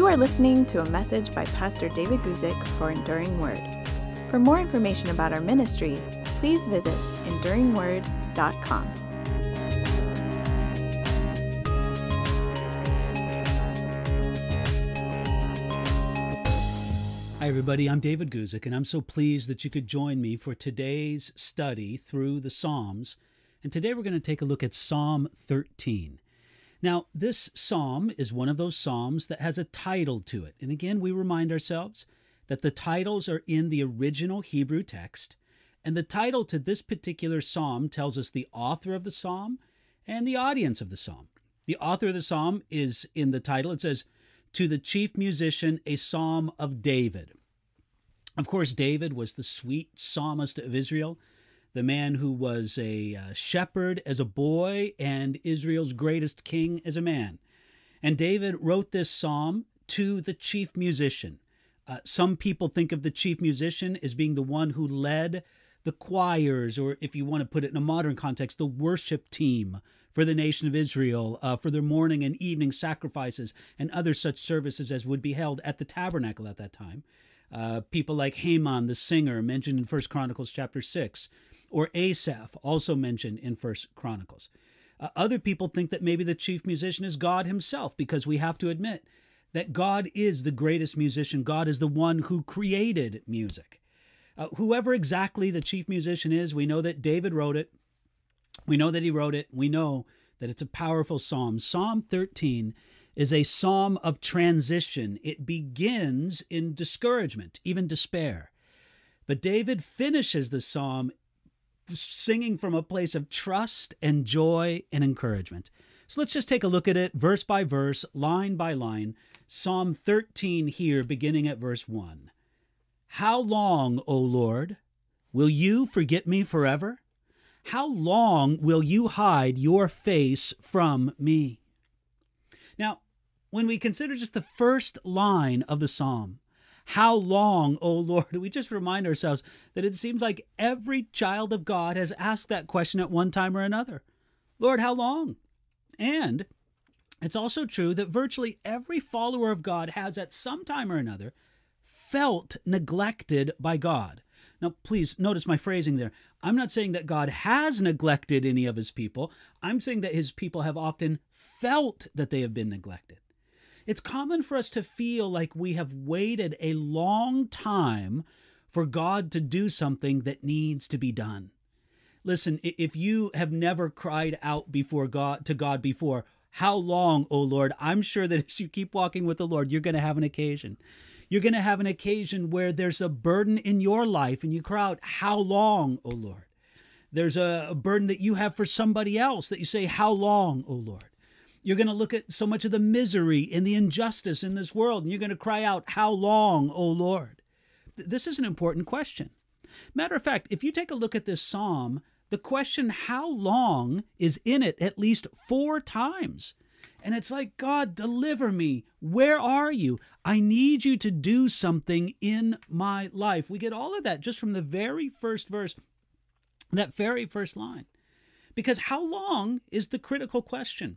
You are listening to a message by Pastor David Guzik for Enduring Word. For more information about our ministry, please visit enduringword.com. Hi everybody, I'm David Guzik, and I'm so pleased that you could join me for today's study through the Psalms. And today we're going to take a look at Psalm 13. Now, this psalm is one of those psalms that has a title to it. And again, we remind ourselves that the titles are in the original Hebrew text, and the title to this particular psalm tells us the author of the psalm and the audience of the psalm. The author of the psalm is in the title. It says, "To the chief musician, a psalm of David." Of course, David was the sweet psalmist of Israel, the man who was a shepherd as a boy and Israel's greatest king as a man. And David wrote this psalm to the chief musician. Some people think of the chief musician as being the one who led the choirs, or if you want to put it in a modern context, the worship team for the nation of Israel, for their morning and evening sacrifices and other such services as would be held at the tabernacle at that time. People like Haman, the singer, mentioned in 1 Chronicles chapter 6, or Asaph, also mentioned in 1 Chronicles. Other people think that maybe the chief musician is God himself, because we have to admit that God is the greatest musician. God is the one who created music. Whoever exactly the chief musician is, we know that David wrote it. We know that he wrote it. We know that it's a powerful psalm. Psalm 13 is a psalm of transition. It begins in discouragement, even despair. But David finishes the psalm singing from a place of trust and joy and encouragement. So let's just take a look at it verse by verse, line by line. Psalm 13 here, beginning at verse 1. "How long, O Lord, will you forget me forever? How long will you hide your face from me?" Now, when we consider just the first line of the psalm, "How long, O Lord?" we just remind ourselves that it seems like every child of God has asked that question at one time or another. Lord, how long? And it's also true that virtually every follower of God has at some time or another felt neglected by God. Now, please notice my phrasing there. I'm not saying that God has neglected any of his people. I'm saying that his people have often felt that they have been neglected. It's common for us to feel like we have waited a long time for God to do something that needs to be done. Listen, if you have never cried out before God before, "How long, O Lord?" I'm sure that as you keep walking with the Lord, you're going to have an occasion. You're going to have an occasion where there's a burden in your life and you cry out, "How long, O Lord?" There's a burden that you have for somebody else that you say, "How long, O Lord?" You're going to look at so much of the misery and the injustice in this world, and you're going to cry out, "How long, O Lord?" This is an important question. Matter of fact, if you take a look at this psalm, the question "how long" is in it at least 4 times. And it's like, God, deliver me. Where are you? I need you to do something in my life. We get all of that just from the very first verse, that very first line. Because how long is the critical question.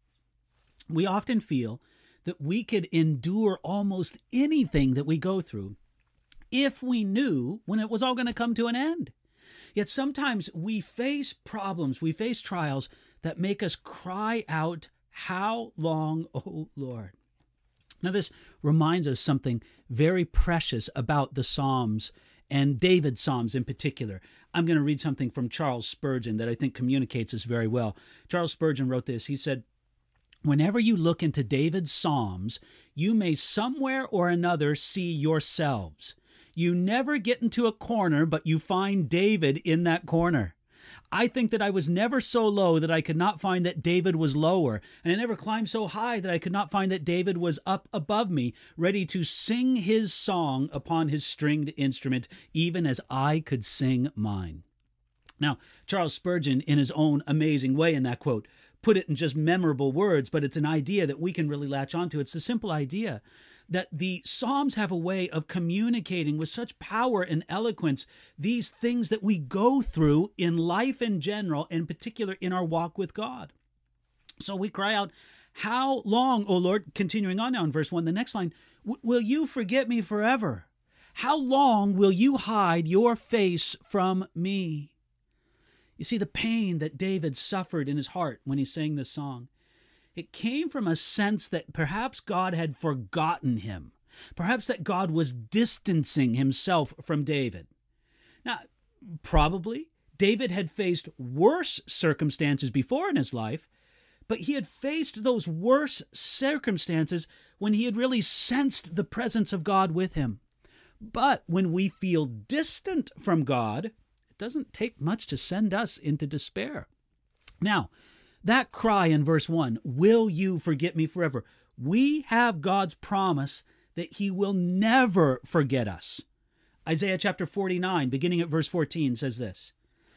We often feel that we could endure almost anything that we go through if we knew when it was all going to come to an end. Yet sometimes we face problems, we face trials that make us cry out, "How long, O Lord?" Now, this reminds us something very precious about the Psalms and David's Psalms in particular. I'm going to read something from Charles Spurgeon that I think communicates this very well. Charles Spurgeon wrote this. He said, "Whenever you look into David's Psalms, you may somewhere or another see yourselves. You never get into a corner, but you find David in that corner. I think that I was never so low that I could not find that David was lower, and I never climbed so high that I could not find that David was up above me, ready to sing his song upon his stringed instrument, even as I could sing mine." Now, Charles Spurgeon, in his own amazing way in that quote, put it in just memorable words, but it's an idea that we can really latch onto. It's the simple idea that the Psalms have a way of communicating with such power and eloquence these things that we go through in life in general, in particular in our walk with God. So we cry out, How long, O Lord, continuing on now in verse 1, the next line, will you forget me forever? How long will you hide your face from me? You see, the pain that David suffered in his heart when he sang this song, it came from a sense that perhaps God had forgotten him. Perhaps that God was distancing himself from David. Now, probably David had faced worse circumstances before in his life, but he had faced those worse circumstances when he had really sensed the presence of God with him. But when we feel distant from God, it doesn't take much to send us into despair. Now, that cry in verse 1, will you forget me forever? We have God's promise that he will never forget us. Isaiah chapter 49, beginning at verse 14, says this,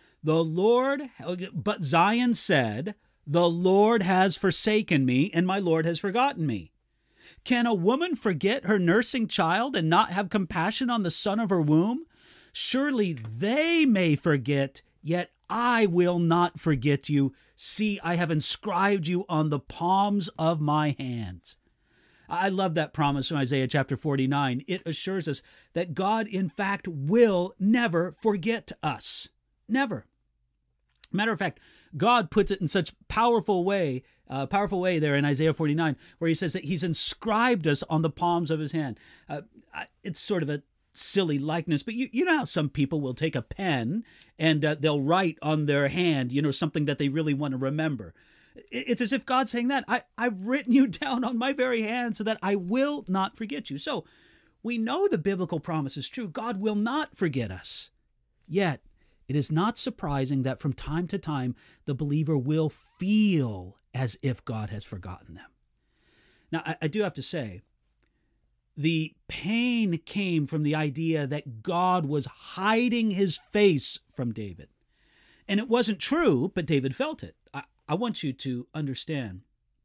but Zion said, the Lord has forsaken me, and my Lord has forgotten me. Can a woman forget her nursing child and not have compassion on the son of her womb? Surely they may forget, yet I will not forget you. See, I have inscribed you on the palms of my hands. I love that promise from Isaiah chapter 49. It assures us that God, in fact, will never forget us. Never. Matter of fact, God puts it in such powerful way there in Isaiah 49, where he says that he's inscribed us on the palms of his hand. It's sort of a silly likeness, but you know how some people will take a pen and they'll write on their hand, something that they really want to remember. It's as if God's saying that, I've written you down on my very hand so that I will not forget you. So we know the biblical promise is true. God will not forget us. Yet, it is not surprising that from time to time, the believer will feel as if God has forgotten them. Now, I do have to say, the pain came from the idea that God was hiding his face from David. And it wasn't true, but David felt it. I want you to understand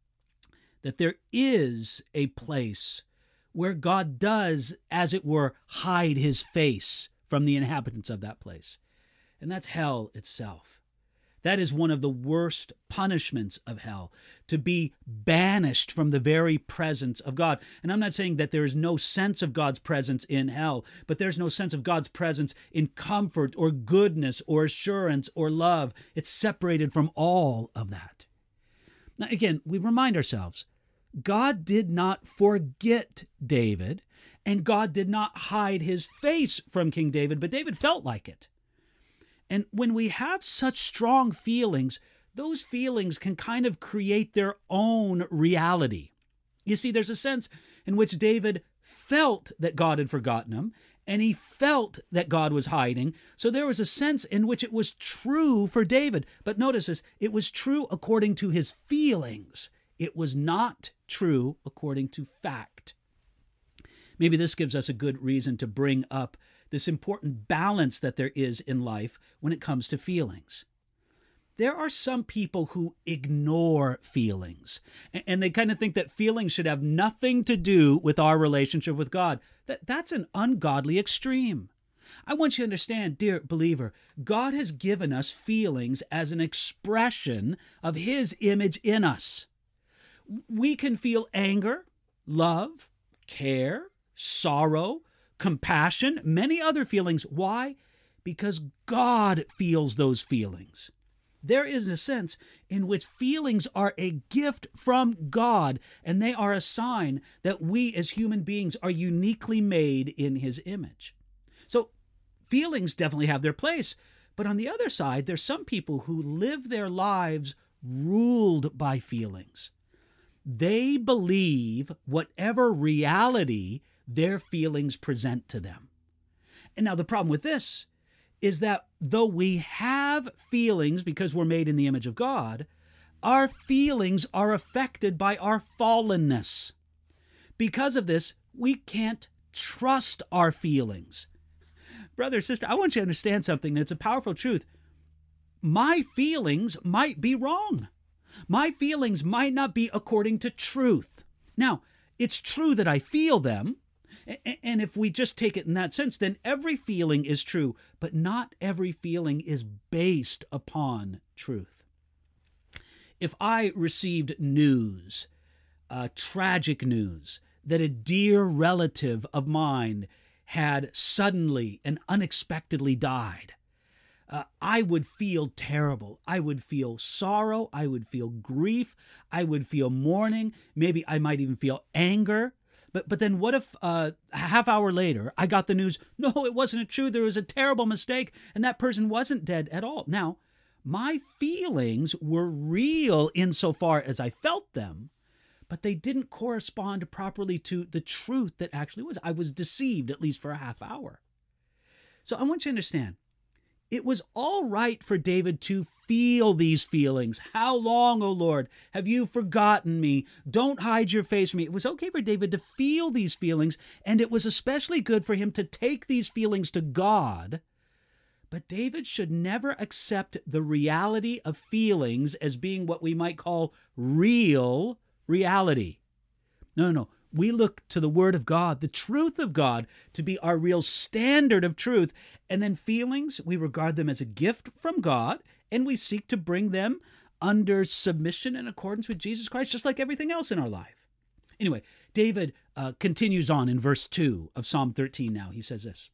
that there is a place where God does, as it were, hide his face from the inhabitants of that place. And that's hell itself. That is one of the worst punishments of hell, to be banished from the very presence of God. And I'm not saying that there is no sense of God's presence in hell, but there's no sense of God's presence in comfort or goodness or assurance or love. It's separated from all of that. Now, again, we remind ourselves, God did not forget David, and God did not hide his face from King David, but David felt like it. And when we have such strong feelings, those feelings can kind of create their own reality. You see, there's a sense in which David felt that God had forgotten him, and he felt that God was hiding. So there was a sense in which it was true for David. But notice this, it was true according to his feelings. It was not true according to fact. Maybe this gives us a good reason to bring up this important balance that there is in life when it comes to feelings. There are some people who ignore feelings, and they kind of think that feelings should have nothing to do with our relationship with God. That's an ungodly extreme. I want you to understand, dear believer, God has given us feelings as an expression of his image in us. We can feel anger, love, care, sorrow, compassion, many other feelings. Why? Because God feels those feelings. There is a sense in which feelings are a gift from God, and they are a sign that we as human beings are uniquely made in his image. So feelings definitely have their place. But on the other side, there's some people who live their lives ruled by feelings. They believe whatever reality their feelings present to them. And now the problem with this is that though we have feelings because we're made in the image of God, our feelings are affected by our fallenness. Because of this, we can't trust our feelings. Brother, sister, I want you to understand something, and it's a powerful truth. My feelings might be wrong. My feelings might not be according to truth. Now, it's true that I feel them, and if we just take it in that sense, then every feeling is true, but not every feeling is based upon truth. If I received news tragic news that a dear relative of mine had suddenly and unexpectedly died, I would feel terrible. I would feel sorrow. I would feel grief. I would feel mourning. Maybe I might even feel anger. But then what if a half hour later I got the news, no, it wasn't true. There was a terrible mistake and that person wasn't dead at all. Now, my feelings were real insofar as I felt them, but they didn't correspond properly to the truth that actually was. I was deceived, at least for a half hour. So I want you to understand, it was all right for David to feel these feelings. How long, O Lord, have you forgotten me? Don't hide your face from me. It was okay for David to feel these feelings, and it was especially good for him to take these feelings to God. But David should never accept the reality of feelings as being what we might call real reality. No. We look to the Word of God, the truth of God, to be our real standard of truth. And then feelings, we regard them as a gift from God, and we seek to bring them under submission in accordance with Jesus Christ, just like everything else in our life. Anyway, David continues on in verse 2 of Psalm 13 now. He says this,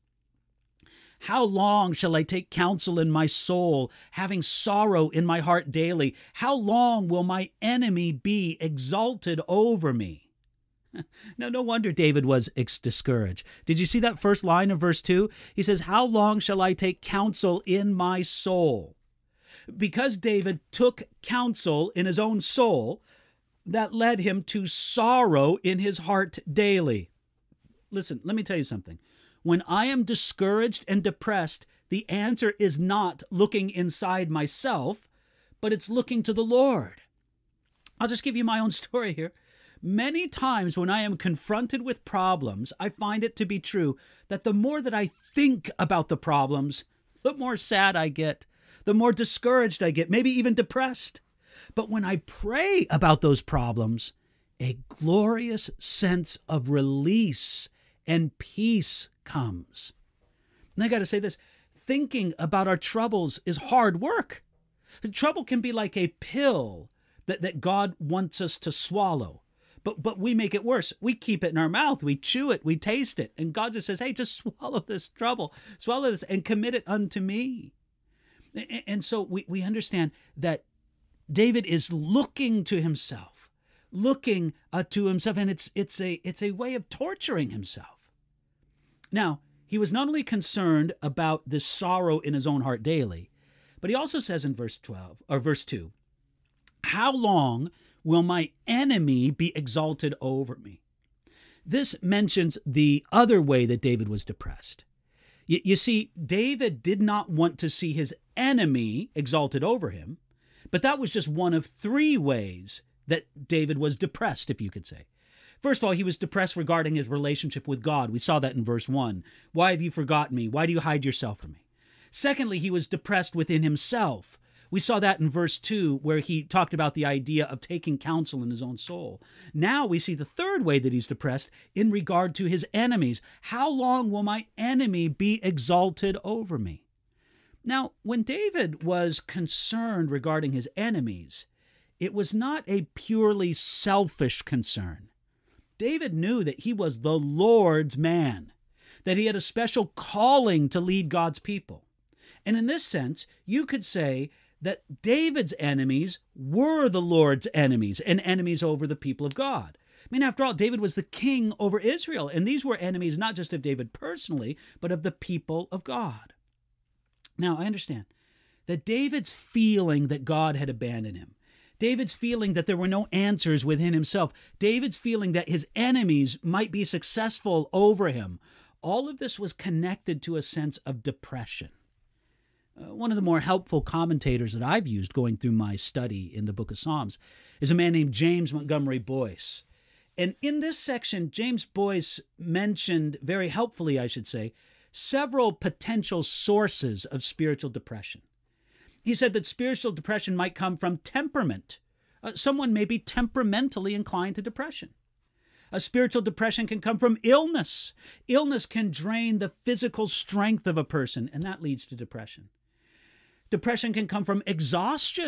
"How long shall I take counsel in my soul, having sorrow in my heart daily? How long will my enemy be exalted over me?" Now, no wonder David was discouraged. Did you see that first line of verse 2? He says, "How long shall I take counsel in my soul?" Because David took counsel in his own soul, that led him to sorrow in his heart daily. Listen, let me tell you something. When I am discouraged and depressed, the answer is not looking inside myself, but it's looking to the Lord. I'll just give you my own story here. Many times when I am confronted with problems, I find it to be true that the more that I think about the problems, the more sad I get, the more discouraged I get, maybe even depressed. But when I pray about those problems, a glorious sense of release and peace comes. And I got to say this, thinking about our troubles is hard work. The trouble can be like a pill that God wants us to swallow. But we make it worse. We keep it in our mouth. We chew it. We taste it. And God just says, hey, just swallow this trouble. Swallow this and commit it unto me. And so we understand that David is looking to himself, and it's a way of torturing himself. Now, he was not only concerned about this sorrow in his own heart daily, but he also says in verse 2, "How long will my enemy be exalted over me?" This mentions the other way that David was depressed. You see, David did not want to see his enemy exalted over him, but that was just one of three ways that David was depressed, if you could say. First of all, he was depressed regarding his relationship with God. We saw that in verse 1. "Why have you forgotten me? Why do you hide yourself from me?" Secondly, he was depressed within himself. We saw that in verse 2, where he talked about the idea of taking counsel in his own soul. Now we see the third way that he's depressed in regard to his enemies. How long will my enemy be exalted over me? Now, when David was concerned regarding his enemies, it was not a purely selfish concern. David knew that he was the Lord's man, that he had a special calling to lead God's people. And in this sense, you could say that David's enemies were the Lord's enemies and enemies over the people of God. I mean, after all, David was the king over Israel, and these were enemies not just of David personally, but of the people of God. Now, I understand that David's feeling that God had abandoned him, David's feeling that there were no answers within himself, David's feeling that his enemies might be successful over him, all of this was connected to a sense of depression. One of the more helpful commentators that I've used going through my study in the book of Psalms is a man named James Montgomery Boyce. And in this section, James Boyce mentioned, very helpfully, I should say, several potential sources of spiritual depression. He said that spiritual depression might come from temperament. Someone may be temperamentally inclined to depression. A spiritual depression can come from illness. Illness can drain the physical strength of a person, and that leads to depression. Depression can come from exhaustion.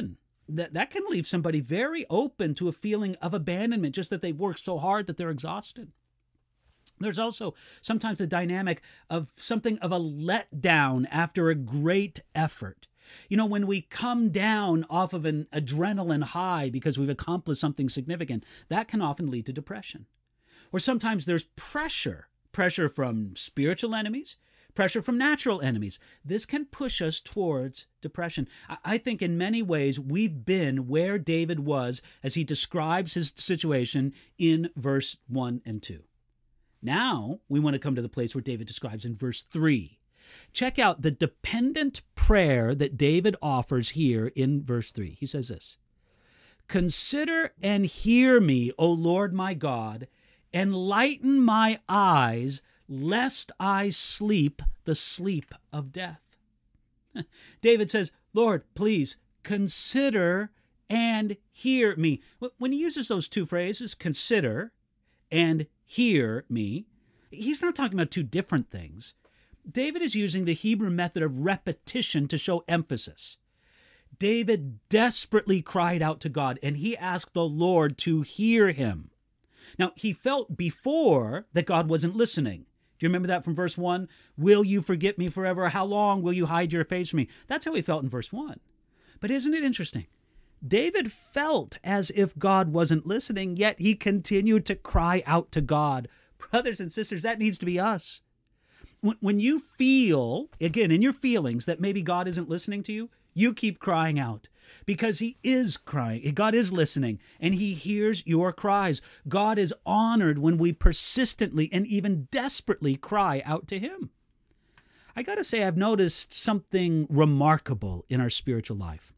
that can leave somebody very open to a feeling of abandonment, just that they've worked so hard that they're exhausted. There's also sometimes the dynamic of something of a letdown after a great effort. When we come down off of an adrenaline high because we've accomplished something significant, that can often lead to depression. Or sometimes there's pressure from spiritual enemies, pressure from natural enemies. This can push us towards depression. I think in many ways we've been where David was as he describes his situation in verse 1 and 2. Now we want to come to the place where David describes in verse 3. Check out the dependent prayer that David offers here in verse 3. He says this: "Consider and hear me, O Lord my God, enlighten my eyes, lest I sleep the sleep of death." David says, Lord, please consider and hear me. When he uses those two phrases, consider and hear me, he's not talking about two different things. David is using the Hebrew method of repetition to show emphasis. David desperately cried out to God, and he asked the Lord to hear him. Now, he felt before that God wasn't listening. Do you remember that from verse 1? Will you forget me forever? How long will you hide your face from me? That's how he felt in verse 1. But isn't it interesting? David felt as if God wasn't listening, yet he continued to cry out to God. Brothers and sisters, that needs to be us. When you feel, again, in your feelings, that maybe God isn't listening to you, you keep crying out because he is crying. God is listening and he hears your cries. God is honored when we persistently and even desperately cry out to him. I got to say, I've noticed something remarkable in our spiritual life.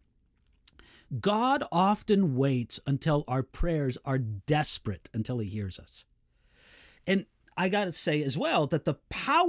God often waits until our prayers are desperate until he hears us. And I got to say as well that the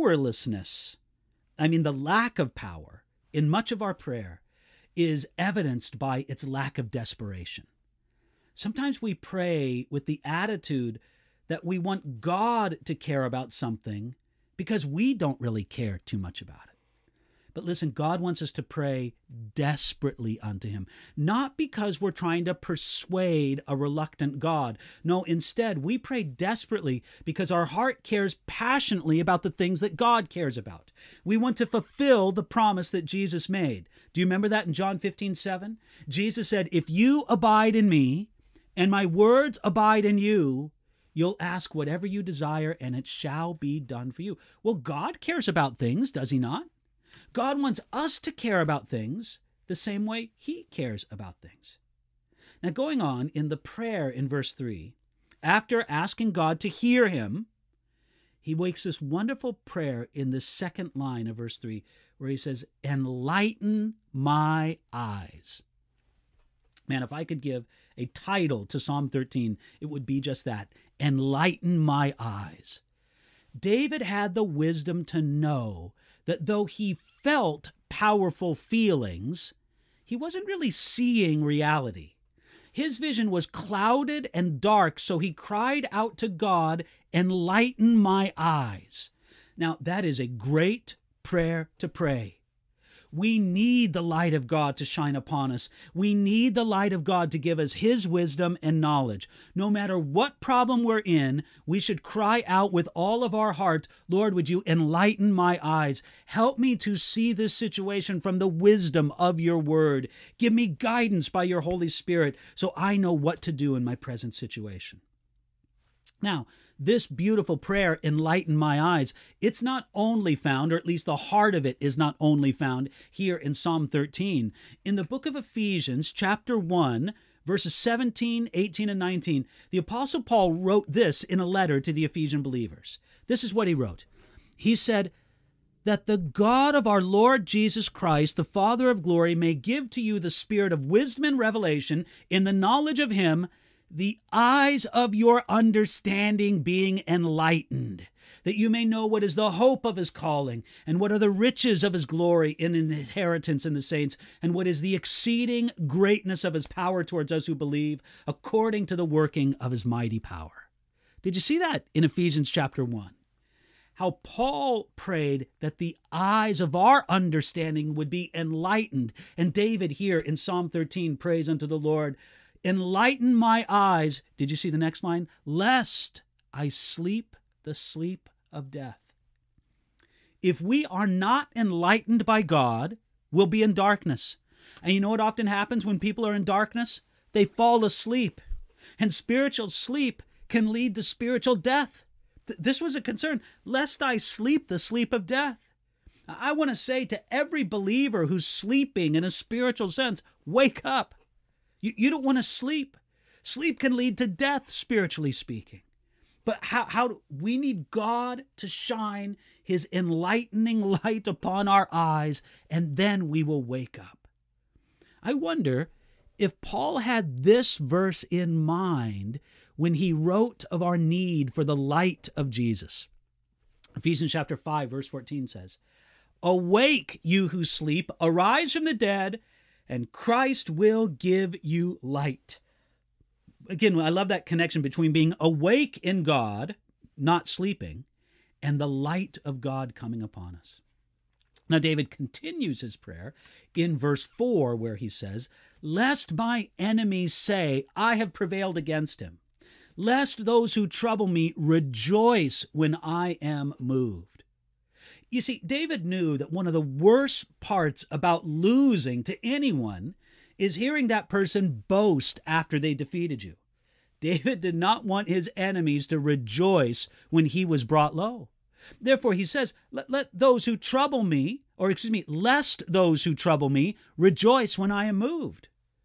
lack of power in much of our prayer is evidenced by its lack of desperation. Sometimes we pray with the attitude that we want God to care about something because we don't really care too much about it. But listen, God wants us to pray desperately unto him, not because we're trying to persuade a reluctant God. No, instead, we pray desperately because our heart cares passionately about the things that God cares about. We want to fulfill the promise that Jesus made. Do you remember that in John 15:7? Jesus said, "If you abide in me and my words abide in you, you'll ask whatever you desire and it shall be done for you." Well, God cares about things, does he not? God wants us to care about things the same way he cares about things. Now, going on in the prayer in verse 3, after asking God to hear him, he makes this wonderful prayer in the second line of verse 3, where he says, "Enlighten my eyes." Man, if I could give a title to Psalm 13, it would be just that, "Enlighten my eyes." David had the wisdom to know that though he felt powerful feelings, he wasn't really seeing reality. His vision was clouded and dark, so he cried out to God, "Enlighten my eyes." Now, that is a great prayer to pray. We need the light of God to shine upon us. We need the light of God to give us his wisdom and knowledge. No matter what problem we're in, we should cry out with all of our heart, "Lord, would you enlighten my eyes? Help me to see this situation from the wisdom of your word. Give me guidance by your Holy Spirit so I know what to do in my present situation." Now, this beautiful prayer, "Enlighten my eyes," it's not only found, or at least the heart of it is not only found here in Psalm 13. In the book of Ephesians, chapter 1, verses 17, 18, and 19, the Apostle Paul wrote this in a letter to the Ephesian believers. This is what he wrote. He said, "That the God of our Lord Jesus Christ, the Father of glory, may give to you the spirit of wisdom and revelation in the knowledge of him, the eyes of your understanding being enlightened, that you may know what is the hope of his calling, and what are the riches of his glory in an inheritance in the saints, and what is the exceeding greatness of his power towards us who believe, according to the working of his mighty power." Did you see that in Ephesians chapter 1? how Paul prayed that the eyes of our understanding would be enlightened. And David here in Psalm 13 prays unto the Lord, enlighten my eyes. Did you see the next line? Lest I sleep the sleep of death. If we are not enlightened by God, we'll be in darkness. And you know what often happens when people are in darkness? They fall asleep. And spiritual sleep can lead to spiritual death. This was a concern, lest I sleep the sleep of death. I want to say to every believer who's sleeping in a spiritual sense, wake up. You don't want to sleep. Sleep can lead to death, spiritually speaking. But how we need God to shine his enlightening light upon our eyes, and then we will wake up. I wonder if Paul had this verse in mind when he wrote of our need for the light of Jesus. Ephesians chapter 5, verse 14 says, awake, you who sleep, arise from the dead, and Christ will give you light. Again, I love that connection between being awake in God, not sleeping, and the light of God coming upon us. Now, David continues his prayer in verse 4, where he says, lest my enemies say, I have prevailed against him. Lest those who trouble me rejoice when I am moved. You see, David knew that one of the worst parts about losing to anyone is hearing that person boast after they defeated you. David did not want his enemies to rejoice when he was brought low. Therefore, he says, let those who trouble me, lest those who trouble me rejoice when I am moved.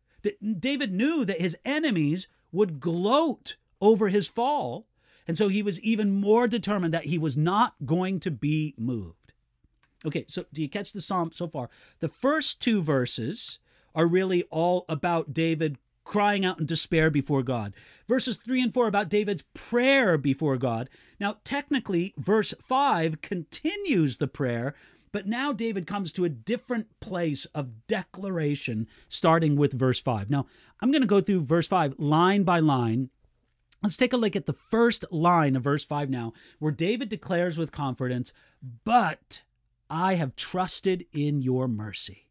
David knew that his enemies would gloat over his fall, and so he was even more determined that he was not going to be moved. Okay, so do you catch the psalm so far? The first two verses are really all about David crying out in despair before God. Verses 3 and 4 about David's prayer before God. Now, technically, verse 5 continues the prayer, but now David comes to a different place of declaration, starting with verse 5. Now, I'm going to go through verse 5 line by line. Let's take a look at the first line of verse 5 now, where David declares with confidence, but I have trusted in your mercy.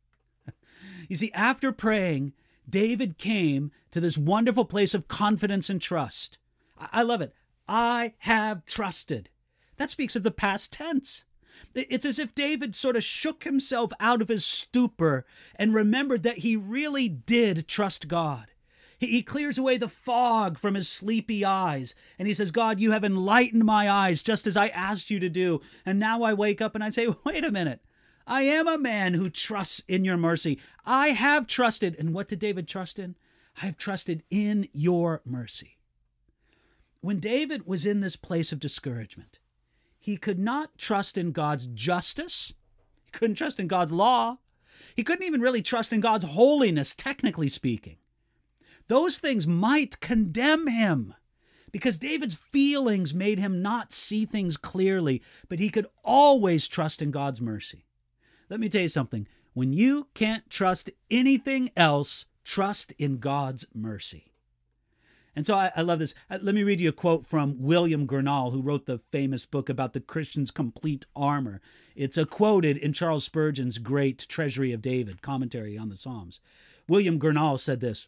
You see, after praying, David came to this wonderful place of confidence and trust. I love it. I have trusted. That speaks of the past tense. It's as if David sort of shook himself out of his stupor and remembered that he really did trust God. He clears away the fog from his sleepy eyes, and he says, God, you have enlightened my eyes just as I asked you to do. And now I wake up and I say, wait a minute. I am a man who trusts in your mercy. I have trusted. And what did David trust in? I have trusted in your mercy. When David was in this place of discouragement, he could not trust in God's justice. He couldn't trust in God's law. He couldn't even really trust in God's holiness, technically speaking. Those things might condemn him because David's feelings made him not see things clearly, but he could always trust in God's mercy. Let me tell you something. When you can't trust anything else, trust in God's mercy. And so I love this. Let me read you a quote from William Gurnall, who wrote the famous book about the Christian's complete armor. It's quoted in Charles Spurgeon's great Treasury of David commentary on the Psalms. William Gurnall said this,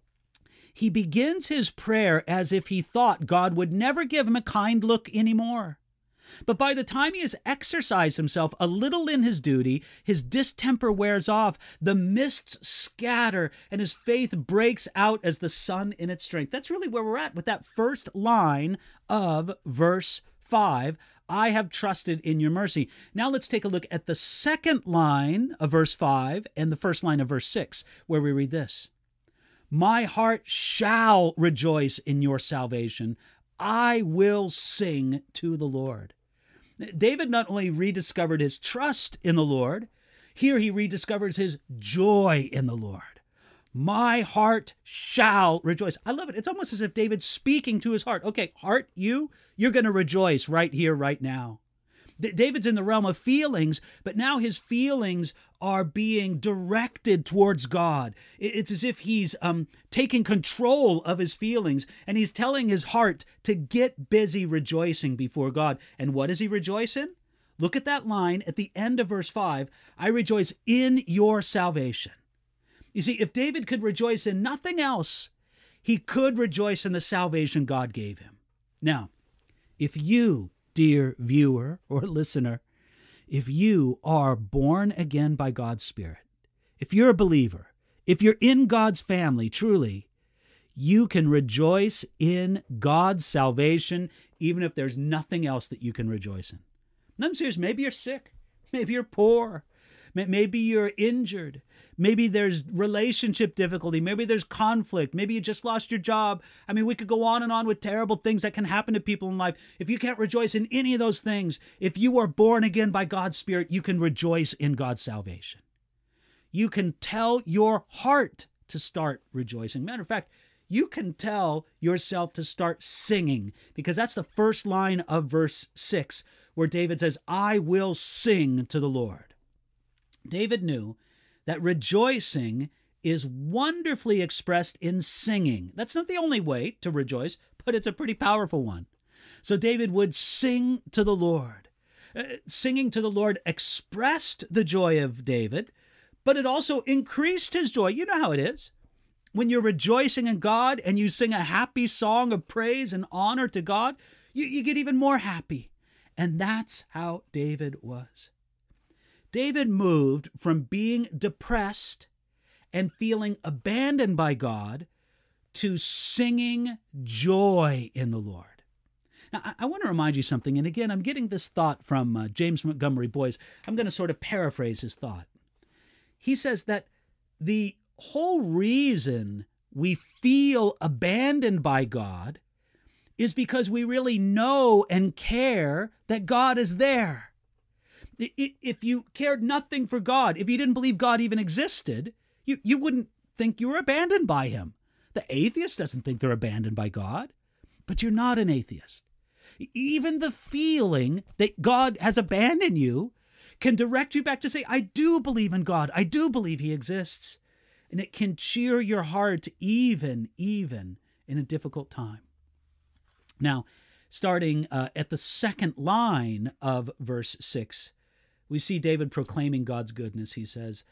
he begins his prayer as if he thought God would never give him a kind look anymore. But by the time he has exercised himself a little in his duty, his distemper wears off, the mists scatter, and his faith breaks out as the sun in its strength. That's really where we're at with that first line of verse 5. I have trusted in your mercy. Now let's take a look at the second line of verse 5 and the first line of verse 6, where we read this. My heart shall rejoice in your salvation. I will sing to the Lord. David not only rediscovered his trust in the Lord, here he rediscovers his joy in the Lord. My heart shall rejoice. I love it. It's almost as if David's speaking to his heart. Okay, heart, you're going to rejoice right here, right now. David's in the realm of feelings, but now his feelings are being directed towards God. It's as if he's taking control of his feelings, and he's telling his heart to get busy rejoicing before God. And what does he rejoice in? Look at that line at the end of verse 5. I rejoice in your salvation. You see, if David could rejoice in nothing else, he could rejoice in the salvation God gave him. Now, if you, dear viewer or listener, if you are born again by God's Spirit, if you're a believer, if you're in God's family, truly, you can rejoice in God's salvation, even if there's nothing else that you can rejoice in. And I'm serious, maybe you're sick, maybe you're poor, maybe you're injured, maybe there's relationship difficulty, maybe there's conflict, maybe you just lost your job. I mean, we could go on and on with terrible things that can happen to people in life. If you can't rejoice in any of those things, if you are born again by God's Spirit, you can rejoice in God's salvation. You can tell your heart to start rejoicing. Matter of fact, you can tell yourself to start singing, because that's the first line of verse 6, where David says, I will sing to the Lord. David knew that rejoicing is wonderfully expressed in singing. That's not the only way to rejoice, but it's a pretty powerful one. So David would sing to the Lord. Singing to the Lord expressed the joy of David, but it also increased his joy. You know how it is. When you're rejoicing in God and you sing a happy song of praise and honor to God, you get even more happy. And that's how David was. David moved from being depressed and feeling abandoned by God to singing joy in the Lord. Now, I want to remind you something, and again, I'm getting this thought from James Montgomery Boyce. I'm going to sort of paraphrase his thought. He says that the whole reason we feel abandoned by God is because we really know and care that God is there. If you cared nothing for God, if you didn't believe God even existed, you wouldn't think you were abandoned by him. The atheist doesn't think they're abandoned by God, but you're not an atheist. Even the feeling that God has abandoned you can direct you back to say, I do believe in God. I do believe he exists. And it can cheer your heart even in a difficult time. Now, starting at the second line of verse 6, we see David proclaiming God's goodness. He says,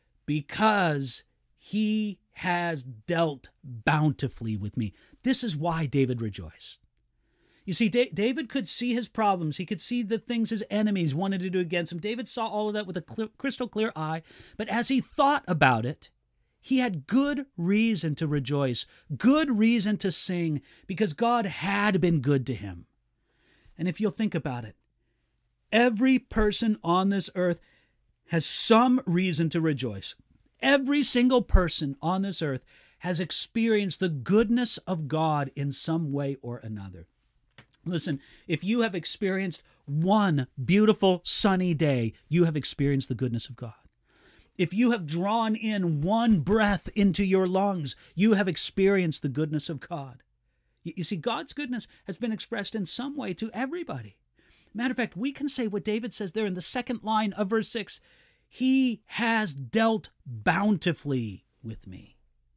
because he has dealt bountifully with me. This is why David rejoiced. You see, David could see his problems. He could see the things his enemies wanted to do against him. David saw all of that with a crystal clear eye. But as he thought about it, he had good reason to rejoice, good reason to sing, because God had been good to him. And if you'll think about it, every person on this earth has some reason to rejoice. Every single person on this earth has experienced the goodness of God in some way or another. Listen, if you have experienced one beautiful sunny day, you have experienced the goodness of God. If you have drawn in one breath into your lungs, you have experienced the goodness of God. You see, God's goodness has been expressed in some way to everybody. Matter of fact, we can say what David says there in the second line of verse 6, he has dealt bountifully with me.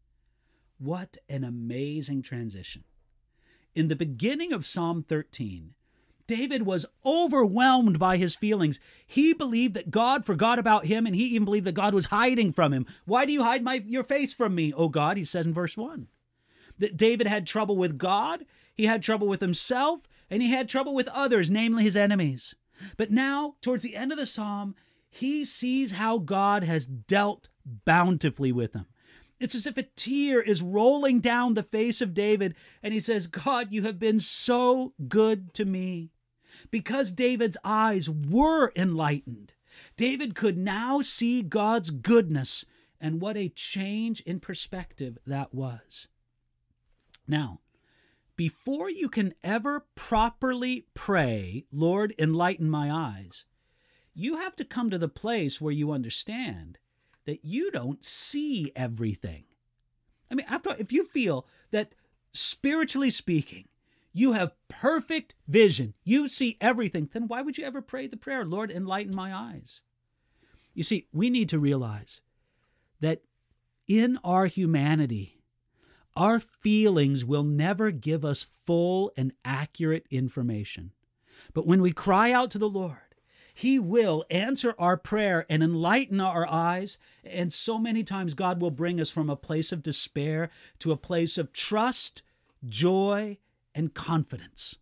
What an amazing transition. In the beginning of Psalm 13, David was overwhelmed by his feelings. He believed that God forgot about him, and he even believed that God was hiding from him. Why do you hide your face from me, O God? He says in verse 1. That David had trouble with God, he had trouble with himself, and he had trouble with others, namely his enemies. But now, towards the end of the psalm, he sees how God has dealt bountifully with him. It's as if a tear is rolling down the face of David, and he says, God, you have been so good to me. Because David's eyes were enlightened, David could now see God's goodness, and what a change in perspective that was. Now, before you can ever properly pray, Lord, enlighten my eyes, you have to come to the place where you understand that you don't see everything. I mean, after all, if you feel that spiritually speaking, You have perfect vision. You see everything. Then why would you ever pray the prayer, Lord, enlighten my eyes? You see, we need to realize that in our humanity, our feelings will never give us full and accurate information. But when we cry out to the Lord, He will answer our prayer and enlighten our eyes. And so many times God will bring us from a place of despair to a place of trust, joy, and confidence.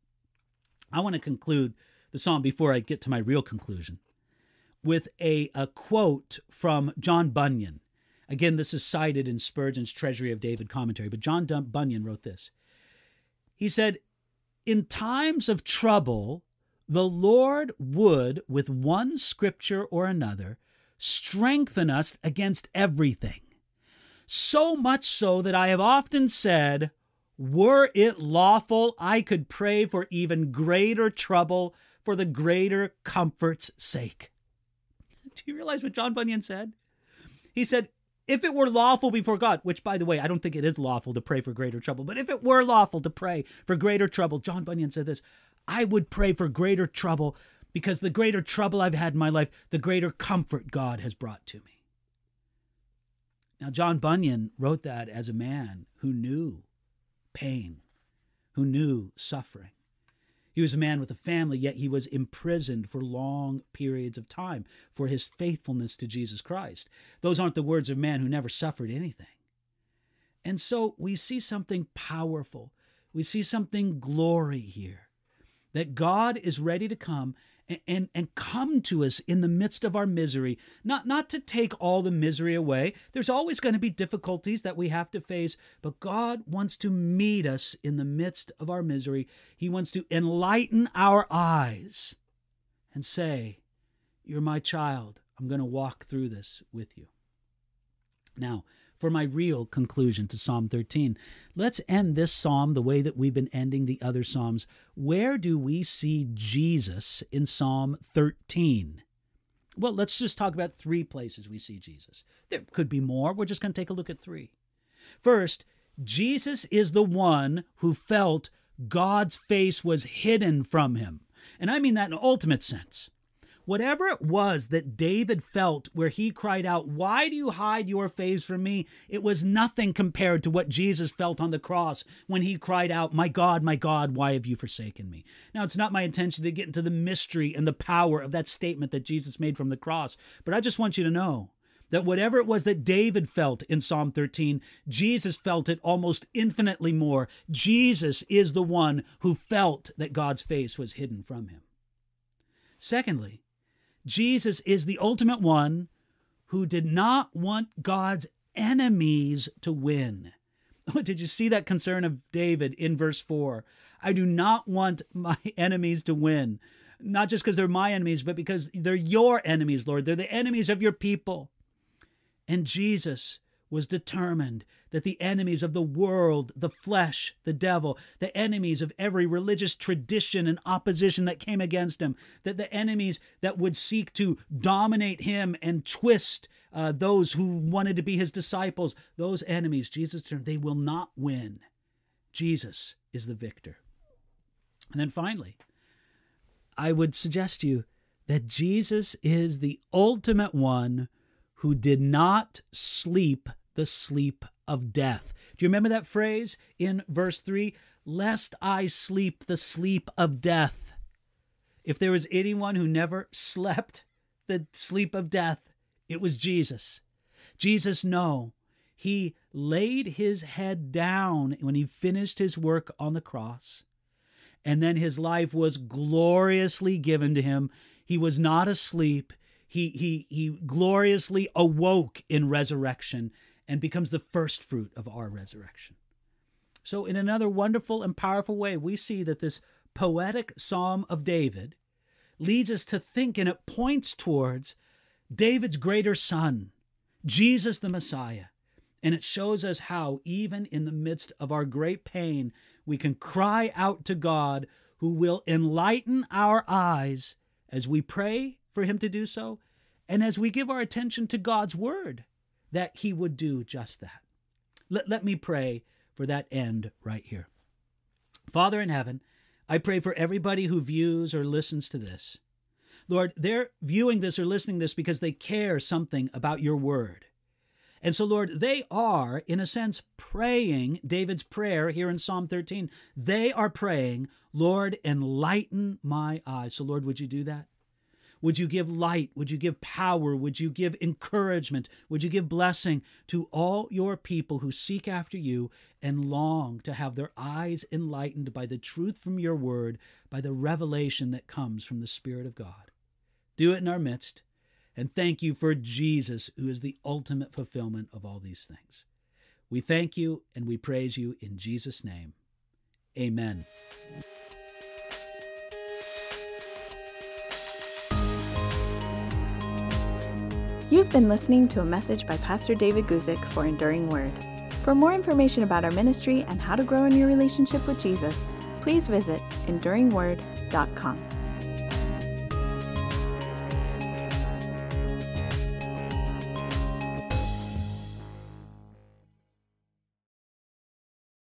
I want to conclude the psalm before I get to my real conclusion with a quote from John Bunyan. Again, this is cited in Spurgeon's Treasury of David commentary, but John Bunyan wrote this. He said, "In times of trouble, the Lord would, with one scripture or another, strengthen us against everything. So much so that I have often said, were it lawful, I could pray for even greater trouble for the greater comfort's sake." Do you realize what John Bunyan said? He said, if it were lawful before God, which, by the way, I don't think it is lawful to pray for greater trouble, but if it were lawful to pray for greater trouble, John Bunyan said this, I would pray for greater trouble because the greater trouble I've had in my life, the greater comfort God has brought to me. Now, John Bunyan wrote that as a man who knew pain, who knew suffering. He was a man with a family, yet he was imprisoned for long periods of time for his faithfulness to Jesus Christ. Those aren't the words of a man who never suffered anything. And so we see something powerful. We see something glory here, that God is ready to come and come to us in the midst of our misery, not to take all the misery away. There's always going to be difficulties that we have to face, but God wants to meet us in the midst of our misery. He wants to enlighten our eyes and say, you're my child. I'm going to walk through this with you. Now, for my real conclusion to Psalm 13, let's end this psalm the way that we've been ending the other psalms. Where do we see Jesus in Psalm 13? Well, let's just talk about 3 places we see Jesus. There could be more. We're just going to take a look at 3. First, Jesus is the one who felt God's face was hidden from him. And I mean that in an ultimate sense. Whatever it was that David felt where he cried out, why do you hide your face from me? It was nothing compared to what Jesus felt on the cross when he cried out, my God, why have you forsaken me? Now, it's not my intention to get into the mystery and the power of that statement that Jesus made from the cross, but I just want you to know that whatever it was that David felt in Psalm 13, Jesus felt it almost infinitely more. Jesus is the one who felt that God's face was hidden from him. Secondly, Jesus is the ultimate one who did not want God's enemies to win. Oh, did you see that concern of David in verse 4? I do not want my enemies to win. Not just because they're my enemies, but because they're your enemies, Lord. They're the enemies of your people. And Jesus was determined that the enemies of the world, the flesh, the devil, the enemies of every religious tradition and opposition that came against him, that the enemies that would seek to dominate him and twist those who wanted to be his disciples, those enemies, Jesus turned, they will not win. Jesus is the victor. And then finally, I would suggest to you that Jesus is the ultimate one who did not sleep the sleep of death. Do you remember that phrase in verse 3? Lest I sleep the sleep of death. If there was anyone who never slept the sleep of death, it was Jesus. Jesus, no. He laid his head down when he finished his work on the cross, and then his life was gloriously given to him. He was not asleep. He gloriously awoke in resurrection and becomes the first fruit of our resurrection. So in another wonderful and powerful way, we see that this poetic Psalm of David leads us to think, and it points towards David's greater son, Jesus the Messiah. And it shows us how, even in the midst of our great pain, we can cry out to God, who will enlighten our eyes as we pray for him to do so, and as we give our attention to God's word, that he would do just that. Let me pray for that end right here. Father in heaven, I pray for everybody who views or listens to this. Lord, they're viewing this or listening to this because they care something about your word. And so, Lord, they are, in a sense, praying David's prayer here in Psalm 13. They are praying, Lord, enlighten my eyes. So, Lord, would you do that? Would you give light? Would you give power? Would you give encouragement? Would you give blessing to all your people who seek after you and long to have their eyes enlightened by the truth from your word, by the revelation that comes from the Spirit of God? Do it in our midst. And thank you for Jesus, who is the ultimate fulfillment of all these things. We thank you and we praise you in Jesus' name. Amen. You've been listening to a message by Pastor David Guzik for Enduring Word. For more information about our ministry and how to grow in your relationship with Jesus, please visit enduringword.com.